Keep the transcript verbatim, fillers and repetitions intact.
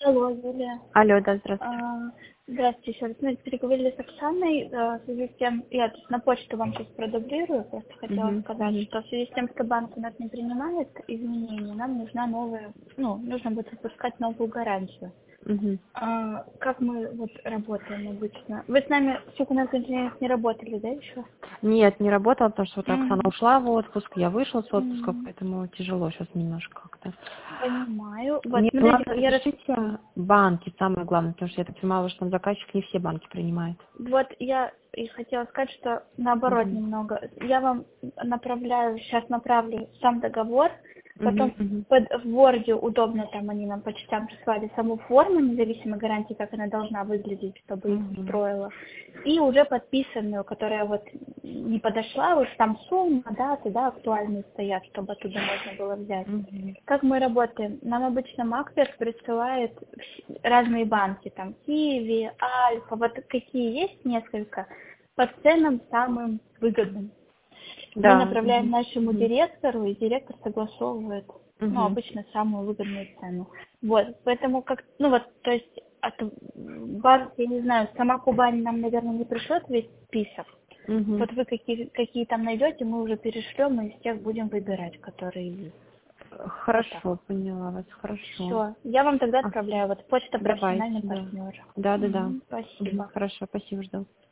Алло, Юлия. Алло, да, здравствуйте. А, Здравствуйте еще раз. Мы переговорили с Оксаной. а, В связи с тем, я то есть на почту вам сейчас продублирую, просто хотела Мгм, сказать, мгм. что в связи с тем, что банк у нас не принимает изменений, нам нужна новая, ну, нужно будет выпускать новую гарантию. Мгм. А, Как мы вот работаем обычно? Вы с нами в секундных инженерах не работали, да, еще? Нет, не работала, потому что вот Оксана Мгм. ушла в отпуск, я вышла с отпуска, Мгм. поэтому тяжело сейчас немножко как-то. Понимаю. Вот, Мне смотрите, главное, я рас... напишите банки, самое главное, потому что я так понимала, что там заказчик не все банки принимает. Вот я и хотела сказать, что наоборот Мгм. немного. Я вам направляю, сейчас направлю сам договор, потом Мгм, мгм. под, в Word удобно, там они нам по частям прислали саму форму независимой гарантии, как она должна выглядеть, чтобы их Мгм. устроило. И уже подписанную, которая вот не подошла, вот там сумма, даты, да, актуальные стоят, чтобы оттуда можно было взять. Мгм. Как мы работаем? Нам обычно Макверс присылает вс- разные банки, там Киви, Альфа, вот какие есть несколько, по ценам самым выгодным. Мы Да. направляем Мгм. нашему Мгм. директору, и директор согласовывает, ну, Мгм. обычно самую выгодную цену. Вот, поэтому как, ну вот, то есть от банка, я не знаю, сама Кубань нам, наверное, не пришлет весь список. Мгм. Вот вы какие, какие там найдете, мы уже перешлем, и из тех будем выбирать, которые есть. Вот так. Хорошо, поняла вас, хорошо. Все, я вам тогда Ага. отправляю. Вот почта Давайте, профессиональный да. партнер. Да, да, да. Мгм, Мгм. спасибо. Хорошо, спасибо, жду.